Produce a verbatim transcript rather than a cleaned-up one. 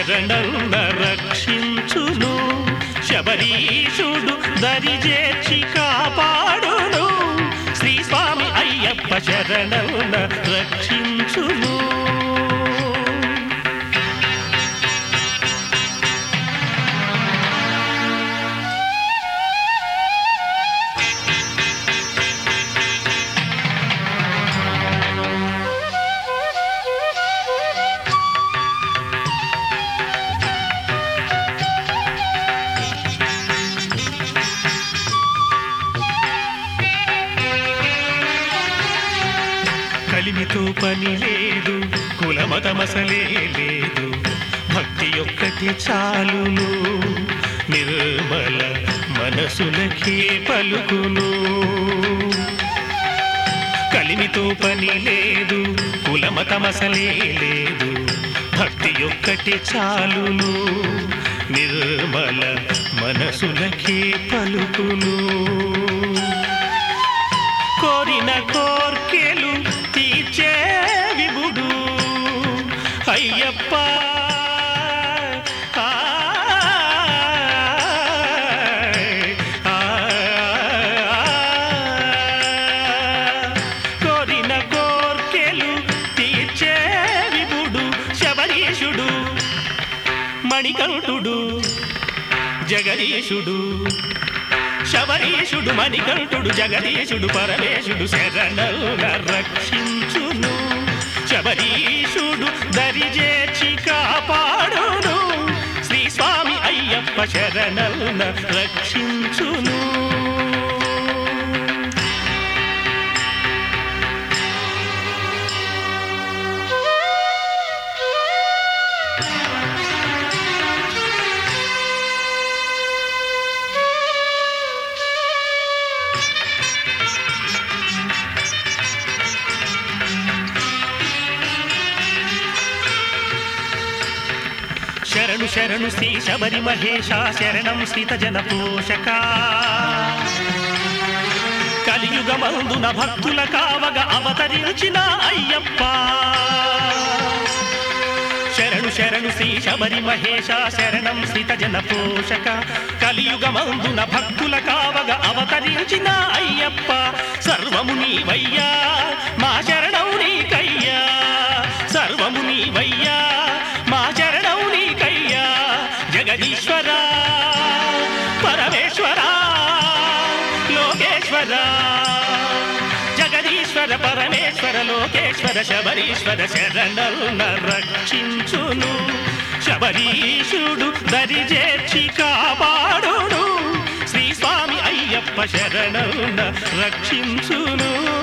శరణన్న రక్షించును, శబరీషుడు దరిజేర్చి కాపాడును. శ్రీ స్వామి అయ్యప్ప శరణన్న రక్షించును. కలిమితో పని లేదు, కులమతమసలే లేదు, భక్తి ఒక్కటి చాలును, నిర్మల మనసులకే పలుకును. కలిమితో పని లేదు, కులమతమసలే లేదు, భక్తి ఒక్కటి చాలును, నిర్మల మనసులకే పలుకును. కోరిన కోర్కెలు తీర్చే విభుడు అయ్యప్ప, కోరిన కోర్కెలు తీర్చే విభుడు శబరీషుడు, మణికంఠుడు జగదీశుడు. శబరీషుడు మణికంఠుడు జగదీశుడు పరమేశుడు శరణన్న రక్షించును, శబరీషుడు దరిజేర్చి కాపాడును. శ్రీ స్వామి అయ్యప్ప శరణన్న రక్షించును. శరణు శరణు శ్రీ శబరి మహేశ, శరణం శ్రీత జన పోషక. కలియుగమందున భక్తుల కావగ అవతరించిన అయ్యప్ప. శరణు శరణు శ్రీ శబరి మహేశ, శరణం శ్రీత జన పోషక. కలియుగమందున భక్తుల కావగ అవతరించిన అయ్యప్ప. సర్వము నీవయ్యా, మా శరణం నీకయ్యా, సర్వము నీవయ్యా, మా శరణం నీకయ్యా. జగదీశ్వర పరమేశ్వర లోకేశ్వర, జగదీశ్వర పరమేశ్వర లోకేశ్వర శబరీశ్వర శరణన్న రక్షించును, శబరీషుడు దరిజేర్చి కాపాడును. శ్రీ స్వామి అయ్యప్ప శరణన్న రక్షించును.